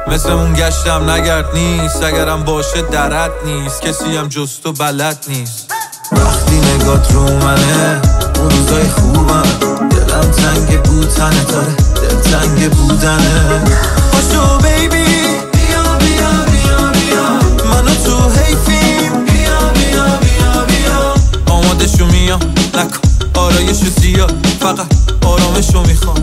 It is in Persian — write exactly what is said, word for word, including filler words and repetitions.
مثل اون گشتم نگرد نیست، اگرم باشه درد نیست، کسی هم جز تو بلد نیست. وقتی نگات رو منه اون روزای خوبم، دلم تنگ بود تنه تاره دل تنگ بودنه. پاشو بیبی بیا بیا بیا بیا، منو تو حیفیم بیا بیا بیا بیا. آماده شو میام نکن آرایشو زیاد، فقط آرامشو میخوام.